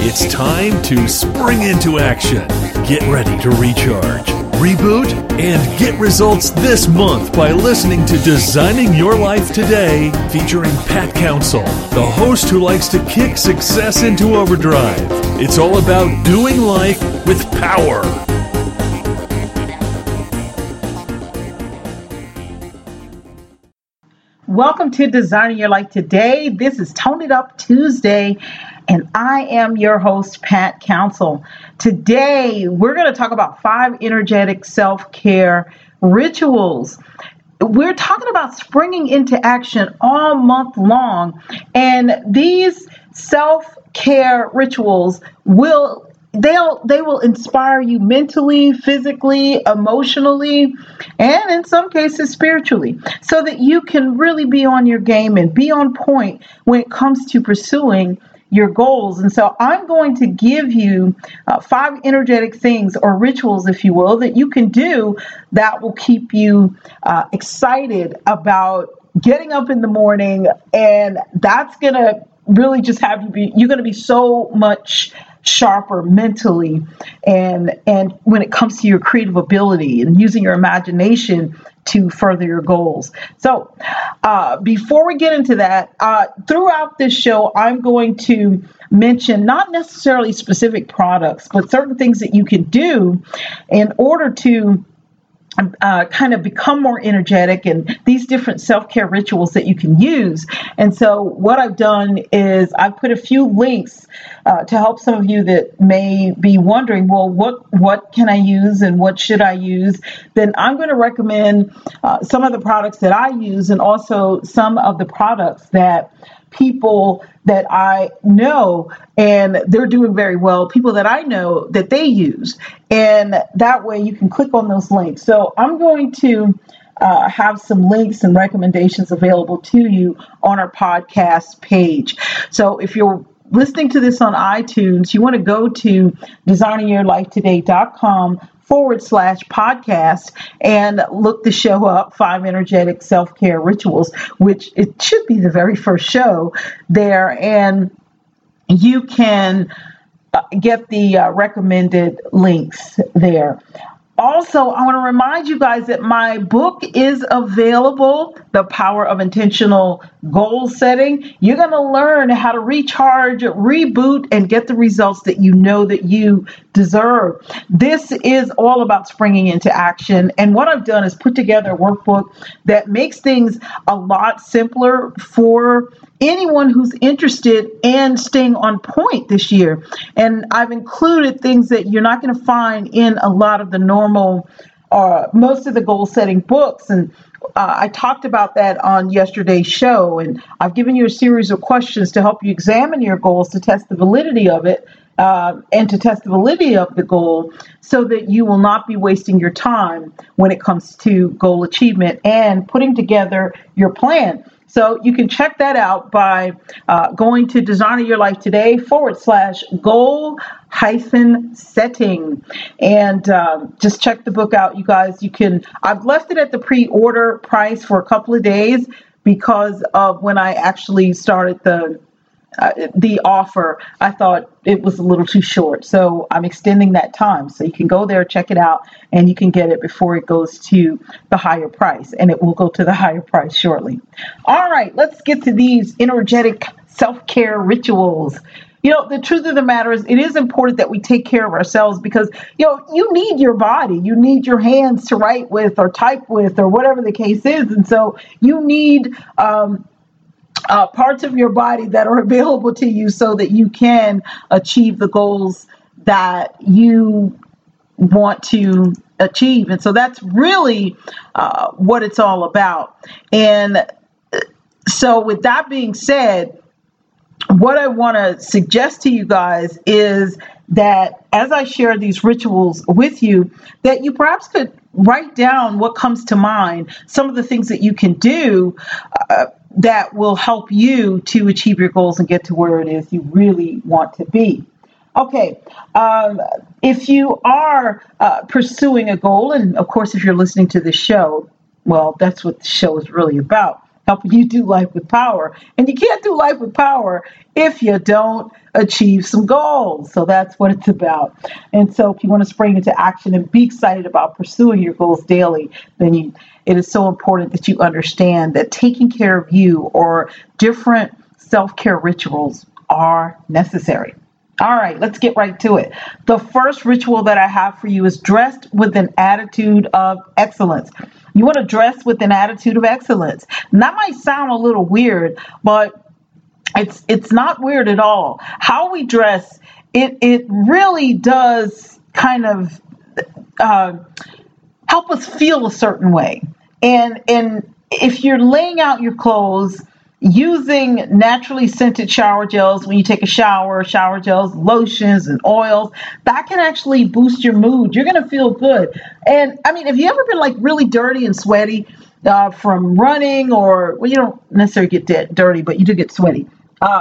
It's time to spring into action. Get ready to recharge, reboot, and get results this month by listening to Designing Your Life Today, featuring Pat Council, the host who likes to kick success into overdrive. It's all about doing life with power. Welcome to Designing Your Life Today. This is Tone It Up Tuesday, and I am your host, Pat Council. Today, we're going to talk about 5 energetic self-care rituals. We're talking about springing into action all month long, and these self-care rituals they will inspire you mentally, physically, emotionally, and in some cases spiritually, so that you can really be on your game and be on point when it comes to pursuing your goals. And so I'm going to give you 5 energetic things or rituals, if you will, that you can do that will keep you excited about getting up in the morning. And that's going to really just have you're going to be so much sharper mentally and when it comes to your creative ability and using your imagination to further your goals. So before we get into that, throughout this show, I'm going to mention not necessarily specific products, but certain things that you can do in order to kind of become more energetic, and these different self-care rituals that you can use. And so what I've done is I've put a few links to help some of you that may be wondering, well, what can I use and what should I use? Then I'm going to recommend some of the products that I use, and also some of the products that people that I know and they're doing very well, people that I know that they use. And that way you can click on those links. So I'm going to have some links and recommendations available to you on our podcast page. So if you're listening to this on iTunes, you want to go to designingyourlifetoday.com/podcast and look the show up, 5 energetic self-care rituals, which it should be the very first show there. And you can get the recommended links there. Also, I want to remind you guys that my book is available, The Power of Intentional Goal Setting. You're going to learn how to recharge, reboot, and get the results that you know that you deserve. This is all about springing into action. And what I've done is put together a workbook that makes things a lot simpler for anyone who's interested in staying on point this year. And I've included things that you're not going to find in a lot of the normal, most of the goal setting books. And I talked about that on yesterday's show. And I've given you a series of questions to help you examine your goals, to test the validity of it, and to test the validity of the goal, so that you will not be wasting your time when it comes to goal achievement and putting together your plan. So you can check that out by going to designingyourlifetoday/goal-setting, and just check the book out, you guys. I've left it at the pre-order price for a couple of days because of when I actually started the offer. I thought it was a little too short, so I'm extending that time. So you can go there, check it out, and you can get it before it goes to the higher price, and it will go to the higher price shortly. All right, let's get to these energetic self-care rituals. You know, the truth of the matter is it is important that we take care of ourselves because, you need your body. You need your hands to write with or type with or whatever the case is. And so you need parts of your body that are available to you so that you can achieve the goals that you want to achieve. And so that's really what it's all about. And so with that being said, what I want to suggest to you guys is that as I share these rituals with you, that you perhaps could write down what comes to mind, some of the things that you can do that will help you to achieve your goals and get to where it is you really want to be. Okay, if you are pursuing a goal, and of course, if you're listening to this show, well, that's what the show is really about, helping you do life with power. And you can't do life with power if you don't achieve some goals. So that's what it's about. And so if you want to spring into action and be excited about pursuing your goals daily, then it is so important that you understand that taking care of you or different self-care rituals are necessary. All right, let's get right to it. The first ritual that I have for you is dressed with an attitude of excellence. You want to dress with an attitude of excellence. And that might sound a little weird, but it's not weird at all. How we dress, it really does kind of help us feel a certain way. And if you're laying out your clothes using naturally scented shower gels when you take a shower gels, lotions, and oils, that can actually boost your mood. You're going to feel good. And I mean, have you ever been like really dirty and sweaty from running, or, well, you don't necessarily get dirty, but you do get sweaty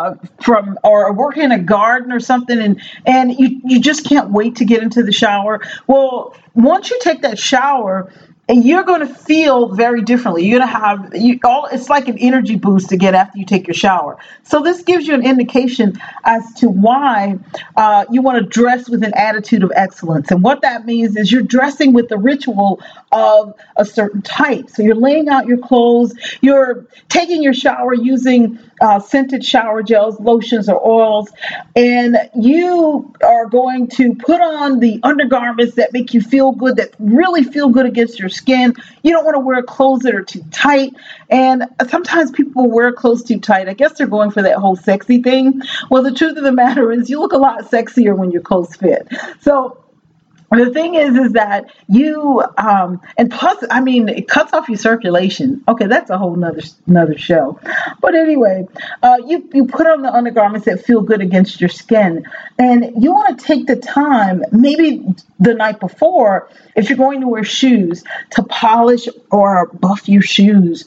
from or working in a garden or something, and you just can't wait to get into the shower? Well, once you take that shower, and you're going to feel very differently. You're going to have it's like an energy boost to get after you take your shower. So this gives you an indication as to why you want to dress with an attitude of excellence. And what that means is you're dressing with the ritual of a certain type. So you're laying out your clothes, you're taking your shower using scented shower gels, lotions, or oils, and you are going to put on the undergarments that make you feel good, that really feel good against your skin. You don't want to wear clothes that are too tight. And sometimes people wear clothes too tight. I guess they're going for that whole sexy thing. Well, the truth of the matter is you look a lot sexier when your clothes fit. So the thing is that you, and plus, I mean, it cuts off your circulation. Okay, that's a whole nother show. But anyway, you put on the undergarments that feel good against your skin. And you want to take the time, maybe the night before, if you're going to wear shoes, to polish or buff your shoes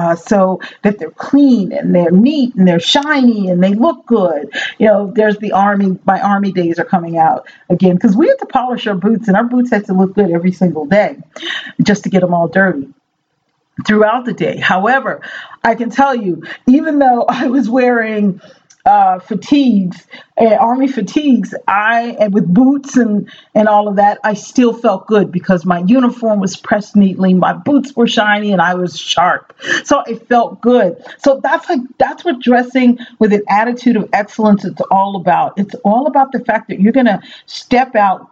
so that they're clean and they're neat and they're shiny and they look good. You know, there's my army days are coming out again, because we have to polish our boots, and our boots have to look good every single day just to get them all dirty throughout the day. However, I can tell you, even though I was wearing fatigues, army fatigues, and with boots and all of that, I still felt good because my uniform was pressed neatly, my boots were shiny, and I was sharp. So it felt good. So that's what dressing with an attitude of excellence is all about. It's all about the fact that you're going to step out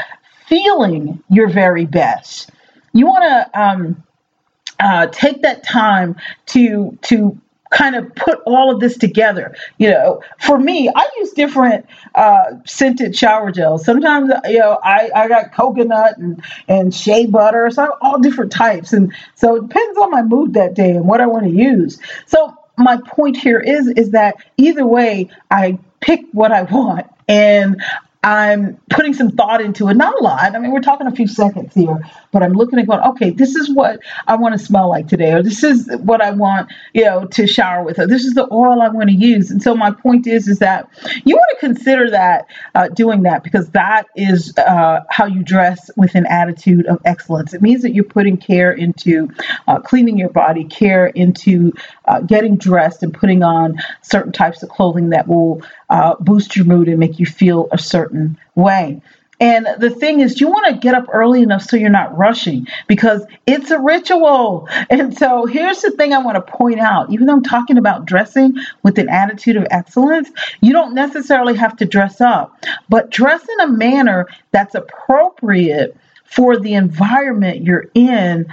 feeling your very best. You want to take that time to kind of put all of this together. You know, for me, I use different scented shower gels. Sometimes, I got coconut and shea butter, so all different types. And so it depends on my mood that day and what I want to use. So my point here is that either way, I pick what I want, and I'm putting some thought into it. Not a lot. I mean, we're talking a few seconds here, but I'm looking and going, okay, this is what I want to smell like today, or this is what I want, to shower with, or this is the oil I want to use. And so my point is that you want to consider that, doing that, because that is how you dress with an attitude of excellence. It means that you're putting care into cleaning your body, care into getting dressed and putting on certain types of clothing that will boost your mood and make you feel a certain way. And the thing is, you want to get up early enough so you're not rushing, because it's a ritual. And so here's the thing I want to point out. Even though I'm talking about dressing with an attitude of excellence, you don't necessarily have to dress up, but dress in a manner that's appropriate for the environment you're in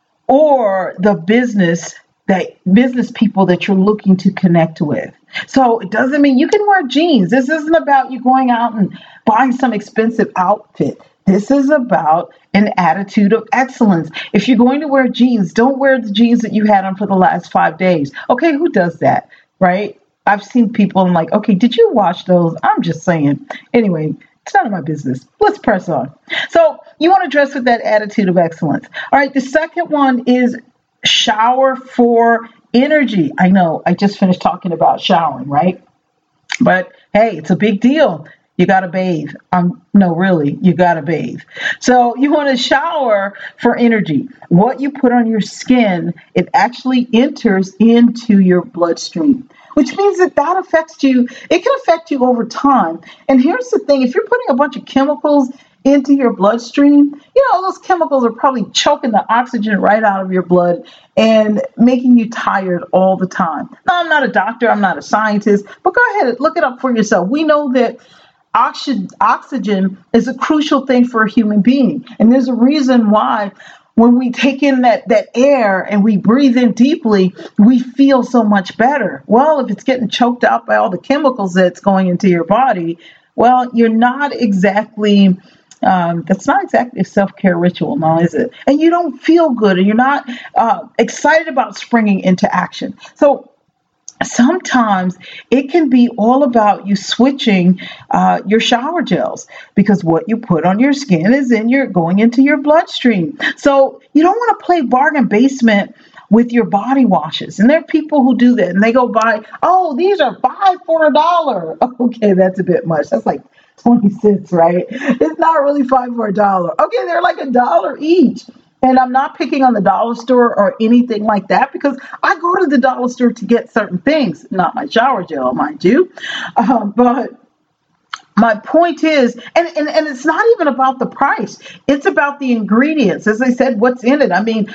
or the business people that you're looking to connect with. So it doesn't mean you can wear jeans. This isn't about you going out and buying some expensive outfit. This is about an attitude of excellence. If you're going to wear jeans, don't wear the jeans that you had on for the last 5 days. Okay, who does that, right? I've seen people, I'm like, okay, did you wash those? I'm just saying. Anyway, it's none of my business. Let's press on. So you want to dress with that attitude of excellence. All right, the second one is shower for energy. I know I just finished talking about showering, right? But hey, it's a big deal. you got to bathe. No, really, you got to bathe. So you want to shower for energy. What you put on your skin, it actually enters into your bloodstream, which means that affects you. It can affect you over time. And here's the thing. If you're putting a bunch of chemicals into your bloodstream, those chemicals are probably choking the oxygen right out of your blood and making you tired all the time. Now, I'm not a doctor, I'm not a scientist, but go ahead, look it up for yourself. We know that oxygen is a crucial thing for a human being. And there's a reason why when we take in that air and we breathe in deeply, we feel so much better. Well, if it's getting choked out by all the chemicals that's going into your body, well, you're not exactly... that's not exactly a self-care ritual, now, is it? And you don't feel good, and you're not excited about springing into action. So sometimes it can be all about you switching your shower gels, because what you put on your skin is going into your bloodstream. So you don't want to play bargain basement with your body washes. And there are people who do that, and they go buy, these are 5 for $1. Okay, that's a bit much. That's like 20 cents, right? It's not really 5 for $1. Okay, they're like $1 each. And I'm not picking on the dollar store or anything like that, because I go to the dollar store to get certain things, not my shower gel, mind you. But my point is, and it's not even about the price. It's about the ingredients. As I said, what's in it? I mean,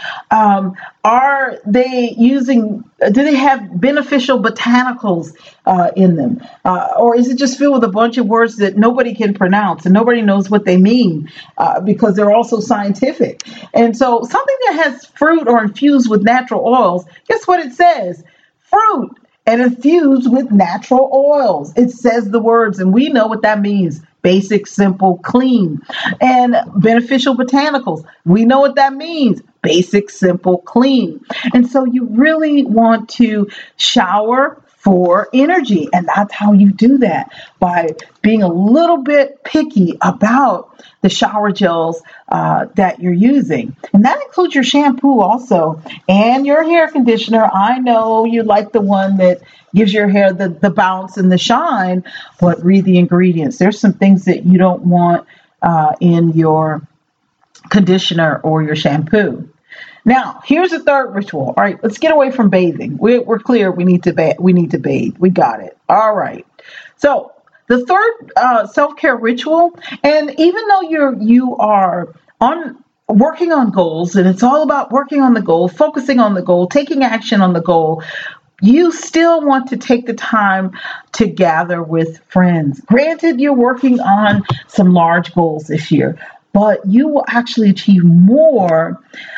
do they have beneficial botanicals in them? Or is it just filled with a bunch of words that nobody can pronounce and nobody knows what they mean because they're also scientific? And so something that has fruit or infused with natural oils, guess what it says? Fruit and infused with natural oils. It says the words, and we know what that means. Basic, simple, clean. And beneficial botanicals. We know what that means. Basic, simple, clean. And so you really want to shower for energy. And that's how you do that, by being a little bit picky about the shower gels that you're using. And that includes your shampoo also, and your hair conditioner. I know you like the one that gives your hair the bounce and the shine, but read the ingredients. There's some things that you don't want in your conditioner or your shampoo. Now, here's the third ritual. All right, let's get away from bathing. We're clear. We need to bathe. We got it. All right. So the third self-care ritual, and even though you are working on goals, and it's all about working on the goal, focusing on the goal, taking action on the goal, you still want to take the time to gather with friends. Granted, you're working on some large goals this year, but you will actually achieve more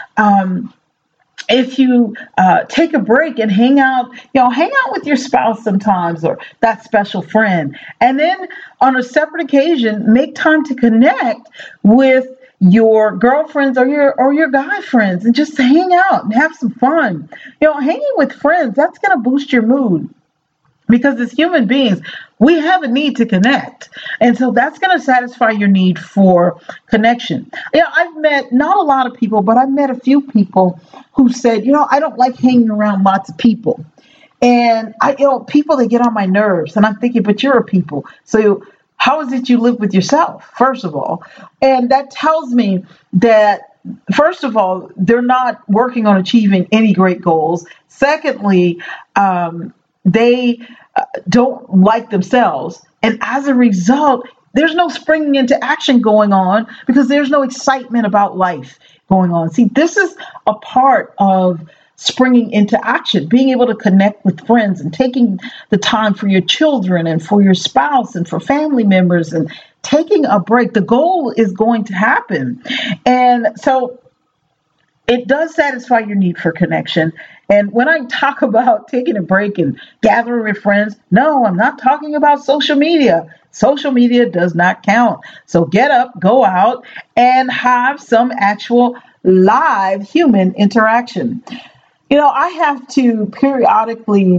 if you take a break and hang out with your spouse sometimes, or that special friend. And then on a separate occasion, make time to connect with your girlfriends or your guy friends, and just hang out and have some fun. Hanging with friends, that's going to boost your mood. Because as human beings, we have a need to connect. And so that's going to satisfy your need for connection. I've met not a lot of people, but I've met a few people who said, I don't like hanging around lots of people. And people, they get on my nerves. And I'm thinking, but you're a people. So how is it you live with yourself, first of all? And that tells me that, first of all, they're not working on achieving any great goals. Secondly, they don't like themselves. And as a result, there's no springing into action going on, because there's no excitement about life going on. See, this is a part of springing into action, being able to connect with friends and taking the time for your children and for your spouse and for family members and taking a break. The goal is going to happen. And so it does satisfy your need for connection. And when I talk about taking a break and gathering with friends, no, I'm not talking about social media. Social media does not count. So get up, go out, and have some actual live human interaction. I have to periodically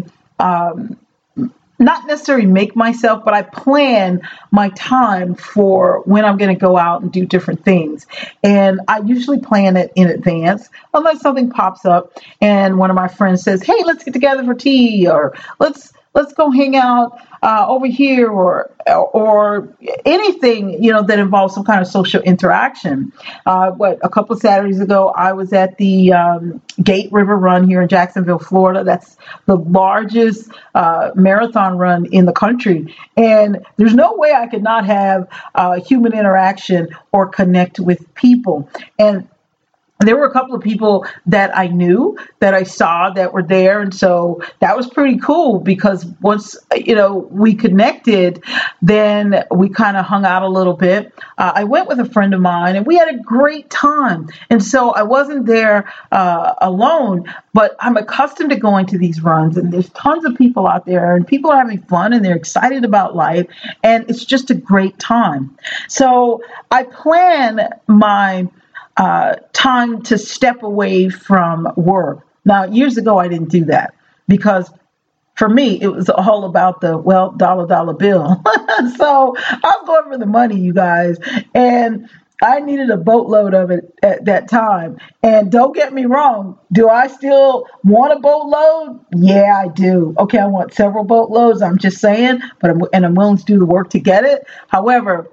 not necessarily make myself, but I plan my time for when I'm going to go out and do different things. And I usually plan it in advance, unless something pops up and one of my friends says, hey, let's get together for tea, or let's let's go hang out over here, or anything, that involves some kind of social interaction. A couple of Saturdays ago, I was at the Gate River Run here in Jacksonville, Florida. That's the largest marathon run in the country. And there's no way I could not have human interaction or connect with people. And there were a couple of people that I knew, that I saw, that were there. And so that was pretty cool, because once, we connected, then we kind of hung out a little bit. I went with a friend of mine and we had a great time. And so I wasn't there alone, but I'm accustomed to going to these runs, and there's tons of people out there, and people are having fun and they're excited about life. And it's just a great time. So I plan my time to step away from work. Now, years ago, I didn't do that, because for me, it was all about the, dollar bill. So I was going for the money, you guys, and I needed a boatload of it at that time. And don't get me wrong, do I still want a boatload? Yeah, I do. Okay, I want several boatloads, I'm just saying, but I'm willing to do the work to get it. However,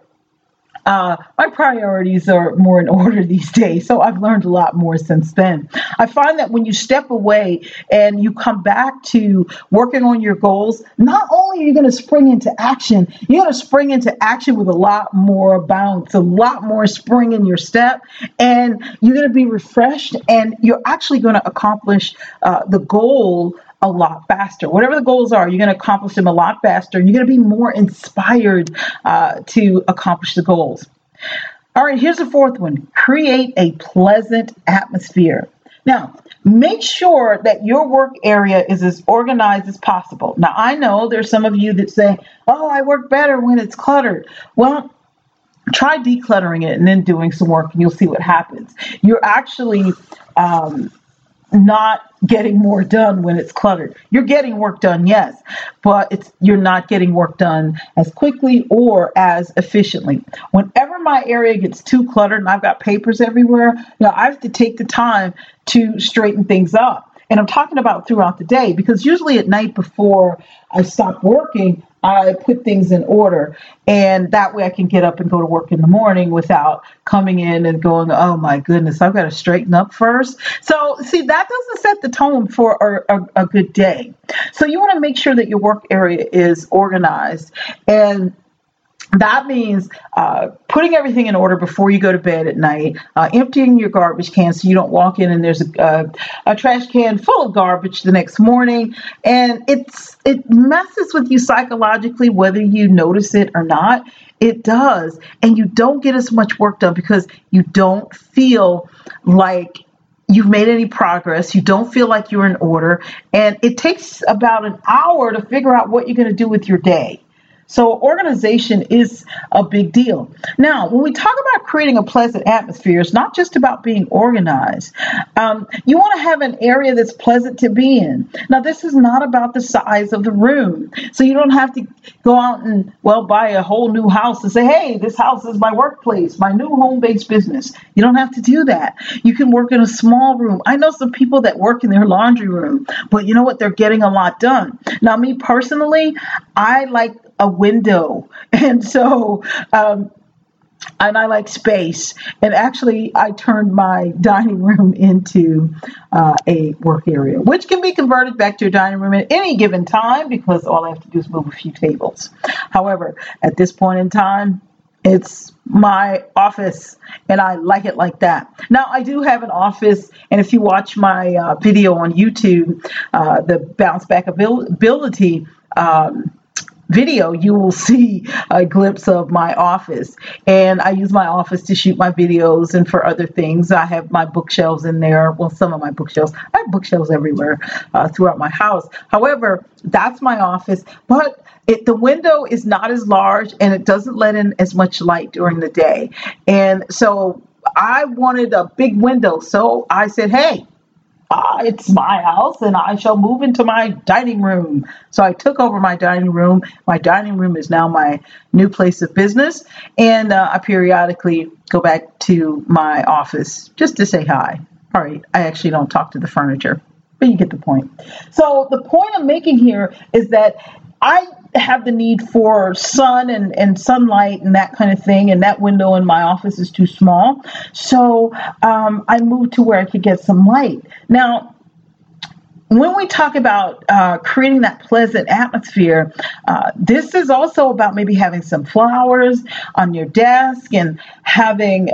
my priorities are more in order these days, so I've learned a lot more since then. I find that when you step away and you come back to working on your goals, not only are you going to spring into action, you're going to spring into action with a lot more bounce, a lot more spring in your step, and you're going to be refreshed, and you're actually going to accomplish the goal a lot faster. Whatever the goals are, you're going to accomplish them a lot faster. You're going to be more inspired to accomplish the goals. All right, here's the fourth one. Create a pleasant atmosphere. Now, make sure that your work area is as organized as possible. Now, I know there's some of you that say, oh, I work better when it's cluttered. Well, try decluttering it and then doing some work, and you'll see what happens. You're actually not getting more done when it's cluttered. You're getting work done, yes, but you're not getting work done as quickly or as efficiently. Whenever my area gets too cluttered and I've got papers everywhere, I have to take the time to straighten things up. And I'm talking about throughout the day, because usually at night before I stop working, I put things in order, and that way I can get up and go to work in the morning without coming in and going, oh my goodness, I've got to straighten up first. So see, that doesn't set the tone for a good day. So you want to make sure that your work area is organized, and that means putting everything in order before you go to bed at night, emptying your garbage can so you don't walk in and there's a trash can full of garbage the next morning. And it messes with you psychologically, whether you notice it or not. It does. And you don't get as much work done because you don't feel like you've made any progress. You don't feel like you're in order. And it takes about an hour to figure out what you're going to do with your day. So organization is a big deal. Now, when we talk about creating a pleasant atmosphere, it's not just about being organized. You want to have an area that's pleasant to be in. Now, this is not about the size of the room. So you don't have to go out and, buy a whole new house and say, hey, this house is my workplace, my new home-based business. You don't have to do that. You can work in a small room. I know some people that work in their laundry room, but you know what? They're getting a lot done. Now, me personally, I like a window. And so, and I like space. And actually, I turned my dining room into a work area, which can be converted back to a dining room at any given time because all I have to do is move a few tables. However, at this point in time, it's my office, and I like it like that. Now, I do have an office, and if you watch my video on YouTube, the Bounce Back Ability video, you will see a glimpse of my office. And I use my office to shoot my videos and for other things. I have my bookshelves in there. Well, some of my bookshelves. I have bookshelves everywhere throughout my house. However, that's my office. But the window is not as large, and it doesn't let in as much light during the day. And so I wanted a big window. So I said, hey, it's my house and I shall move into my dining room. So I took over my dining room. My dining room is now my new place of business. And I periodically go back to my office just to say hi. All right. I actually don't talk to the furniture. but you get the point. So the point I'm making here is that I have the need for sun and sunlight and that kind of thing, and that window in my office is too small. So I moved to where I could get some light. Now, when we talk about creating that pleasant atmosphere, this is also about maybe having some flowers on your desk and having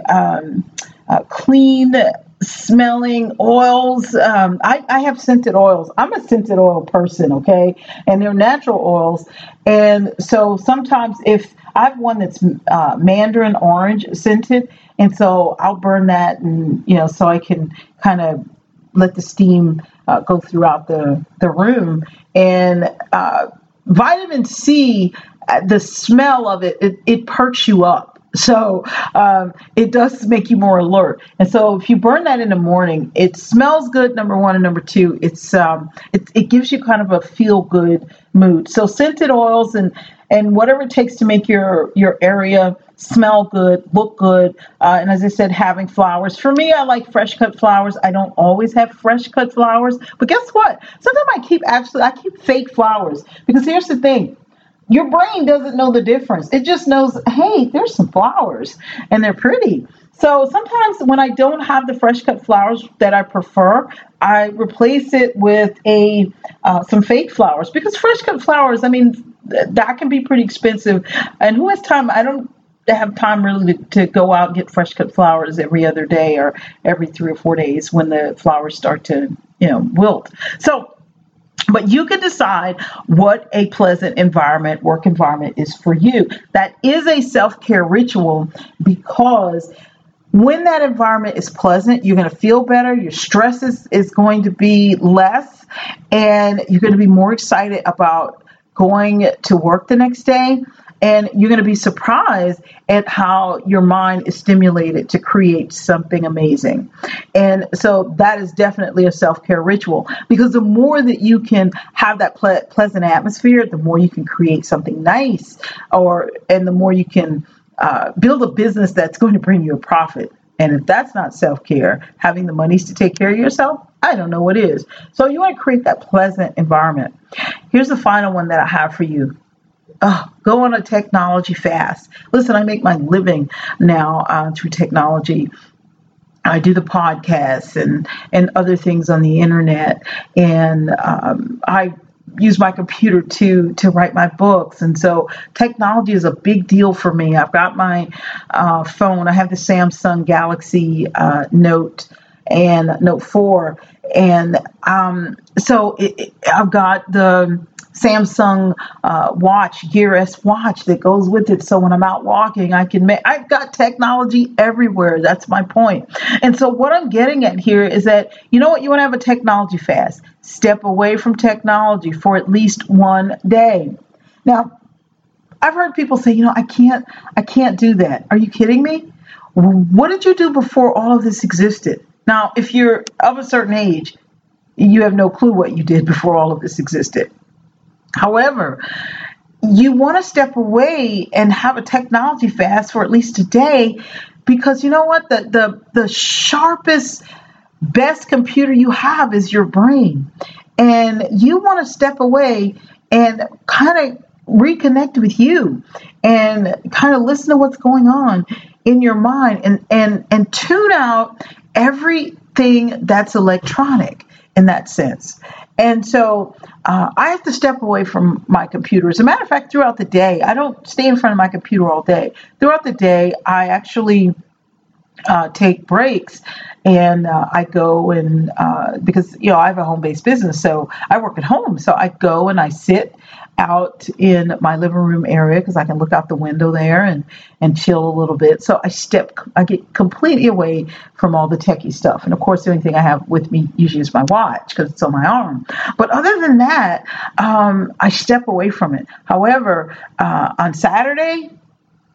clean smelling oils. I have scented oils. I'm a scented oil person, okay? And they're natural oils. And so sometimes if I have one that's mandarin orange scented, and so I'll burn that, and so I can kind of let the steam go throughout the room. And vitamin C, the smell of it perks you up. So it does make you more alert. And so if you burn that in the morning, it smells good, number one, and number two, it gives you kind of a feel good mood. So scented oils and whatever it takes to make your area smell good, look good. And as I said, having flowers. For me, I like fresh cut flowers. I don't always have fresh cut flowers, but guess what? Sometimes I keep fake flowers, because here's the thing. Your brain doesn't know the difference. It just knows, hey, there's some flowers and they're pretty. So sometimes when I don't have the fresh cut flowers that I prefer, I replace it with some fake flowers, because fresh cut flowers, I mean, that can be pretty expensive. And who has time? I don't have time really to go out and get fresh cut flowers every other day or every 3 or 4 days when the flowers start to, wilt. But you can decide what a pleasant work environment is for you. That is a self-care ritual, because when that environment is pleasant, you're going to feel better. Your stress is going to be less, and you're going to be more excited about going to work the next day. And you're going to be surprised at how your mind is stimulated to create something amazing. And so that is definitely a self-care ritual, because the more that you can have that pleasant atmosphere, the more you can create something nice, and the more you can build a business that's going to bring you a profit. And if that's not self-care, having the monies to take care of yourself, I don't know what is. So you want to create that pleasant environment. Here's the final one that I have for you. Go on a technology fast. Listen, I make my living now through technology. I do the podcasts and other things on the internet, and I use my computer to write my books. And so technology is a big deal for me. I've got my phone. I have the Samsung Galaxy Note and Note 4, and so I've got the Samsung watch, Gear S watch that goes with it. So when I'm out walking, I've got technology everywhere. That's my point. And so what I'm getting at here is that, you know what, you want to have a technology fast. Step away from technology for at least one day. Now, I've heard people say, I can't do that. Are you kidding me? What did you do before all of this existed? Now, if you're of a certain age, you have no clue what you did before all of this existed. However, you want to step away and have a technology fast for at least a day, because you know what? The sharpest, best computer you have is your brain. And you want to step away and kind of reconnect with you and kind of listen to what's going on in your mind and tune out everything that's electronic in that sense. And so I have to step away from my computer. As a matter of fact, throughout the day, I don't stay in front of my computer all day. Throughout the day, I actually take breaks, and I go and because I have a home-based business, so I work at home. So I go and I sit out in my living room area, because I can look out the window there and chill a little bit. So I get completely away from all the techie stuff. And of course, the only thing I have with me usually is my watch, because it's on my arm. But other than that, I step away from it. However, on Saturday,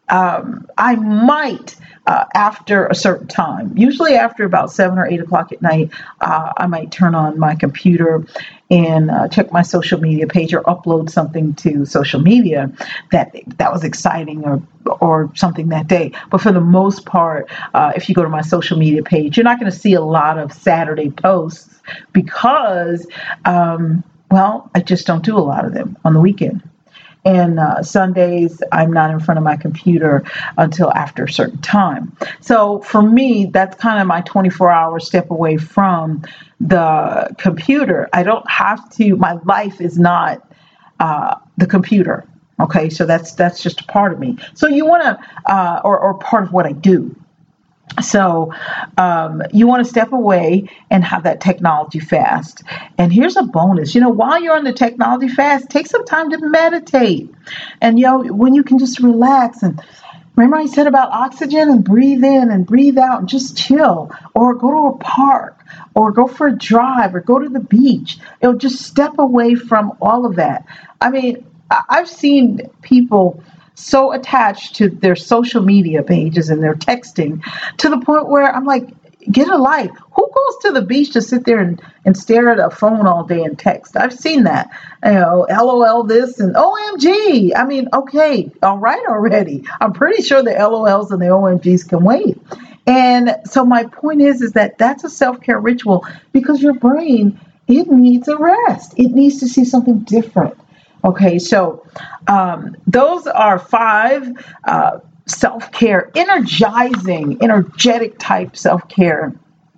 I might, after a certain time, usually after about 7 or 8 o'clock at night, I might turn on my computer and check my social media page or upload something to social media that was exciting or something that day. But for the most part, if you go to my social media page, you're not going to see a lot of Saturday posts because, I just don't do a lot of them on the weekend. And Sundays, I'm not in front of my computer until after a certain time. So for me, that's kind of my 24-hour step away from the computer. I don't have to, my life is not the computer. Okay, so that's just a part of me. So you want to, or part of what I do. So you want to step away and have that technology fast. And here's a bonus. While you're on the technology fast, take some time to meditate. And, when you can just relax. And remember I said about oxygen and breathe in and breathe out and just chill. Or go to a park or go for a drive or go to the beach. Just step away from all of that. I mean, I've seen people so attached to their social media pages and their texting to the point where I'm like, get a life. Who goes to the beach to sit there and stare at a phone all day and text? I've seen that. LOL this and OMG. I mean, okay, all right already. I'm pretty sure the LOLs and the OMGs can wait. And so my point is that that's a self-care ritual because your brain, it needs a rest. It needs to see something different. Okay, so those are 5 self-care, energetic type self-care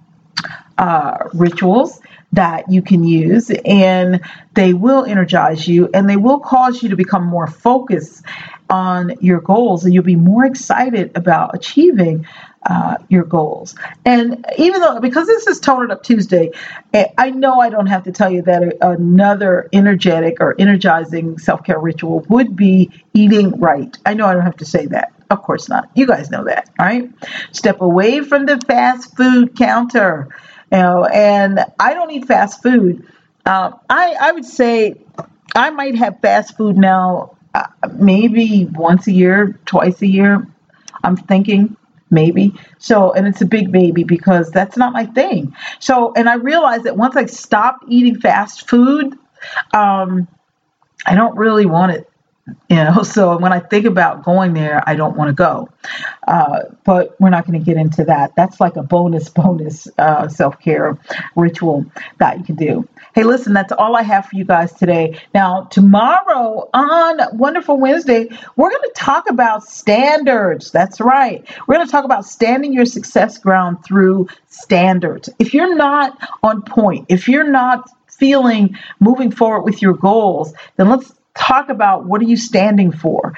rituals that you can use, and they will energize you and they will cause you to become more focused on your goals, and you'll be more excited about achieving your goals. And because this is Tone It Up Tuesday, I know I don't have to tell you that another energetic or energizing self-care ritual would be eating right. I know I don't have to say that. Of course not. You guys know that, right? Step away from the fast food counter. And I don't eat fast food. I would say I might have fast food now, maybe once a year, twice a year. I'm thinking. Maybe. So, and it's a big maybe because that's not my thing. So, and I realized that once I stopped eating fast food, I don't really want it, so when I think about going there, I don't want to go. But we're not going to get into that. That's like a bonus self-care ritual that you can do. Hey, listen, that's all I have for you guys today. Now, tomorrow on Wonderful Wednesday, we're going to talk about standards. That's right. We're going to talk about standing your success ground through standards. If you're not on point, if you're not moving forward with your goals, then let's talk about what are you standing for,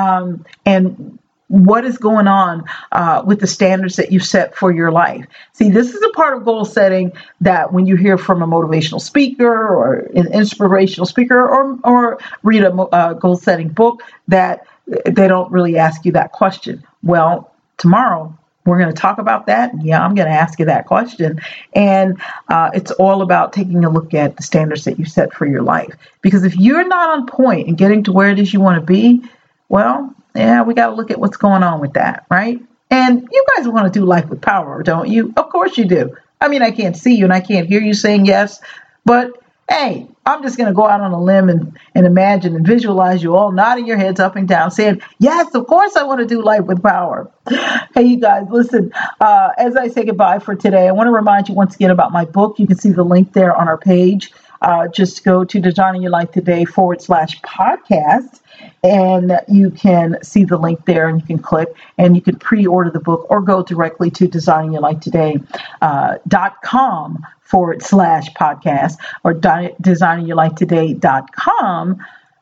and what is going on with the standards that you set for your life. See, this is a part of goal setting that when you hear from a motivational speaker or an inspirational speaker or read a goal setting book, that they don't really ask you that question. Well, tomorrow we're going to talk about that. Yeah, I'm going to ask you that question. And it's all about taking a look at the standards that you set for your life. Because if you're not on point and getting to where it is you want to be, well, yeah, we got to look at what's going on with that, right? And you guys want to do life with power, don't you? Of course you do. I mean, I can't see you and I can't hear you saying yes, but hey, I'm just going to go out on a limb and imagine and visualize you all nodding your heads up and down saying, yes, of course I want to do life with power. Hey, you guys, listen, as I say goodbye for today, I want to remind you once again about my book. You can see the link there on our page. Just go to Designing Your Life Today /podcast. And you can see the link there and you can click and you can pre-order the book or go directly to designingyourlifetoday.com /podcast or designingyourlifetoday.com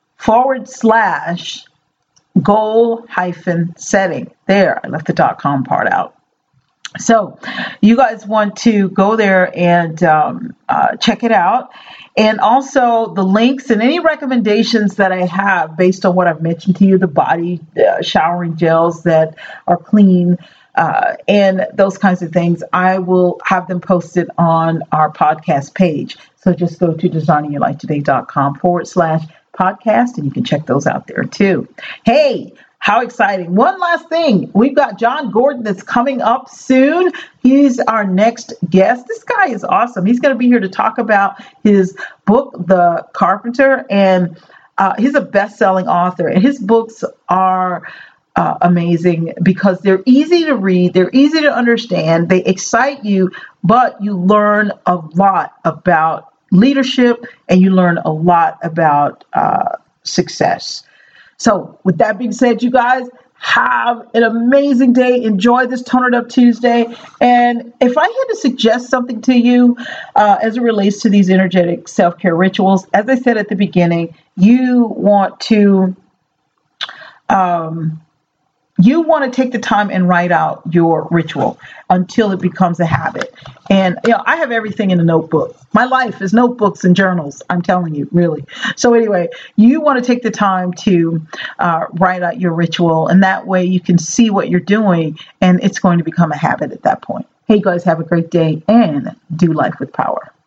/goal-setting. There, I left the .com part out. So you guys want to go there and check it out. And also the links and any recommendations that I have based on what I've mentioned to you, the body showering gels that are clean and those kinds of things, I will have them posted on our podcast page. So just go to designingyourlifetoday.com /podcast and you can check those out there too. Hey, How exciting. One last thing. We've got John Gordon that's coming up soon. He's our next guest. This guy is awesome. He's going to be here to talk about his book, The Carpenter, and he's a best-selling author. And his books are amazing because they're easy to read, they're easy to understand, they excite you, but you learn a lot about leadership and you learn a lot about success. So with that being said, you guys have an amazing day. Enjoy this Tone It Up Tuesday. And if I had to suggest something to you as it relates to these energetic self-care rituals, as I said at the beginning, you want to take the time and write out your ritual until it becomes a habit. And, I have everything in a notebook. My life is notebooks and journals. I'm telling you, really. So anyway, you want to take the time to write out your ritual, and that way you can see what you're doing, and it's going to become a habit at that point. Hey, guys, have a great day and do life with power.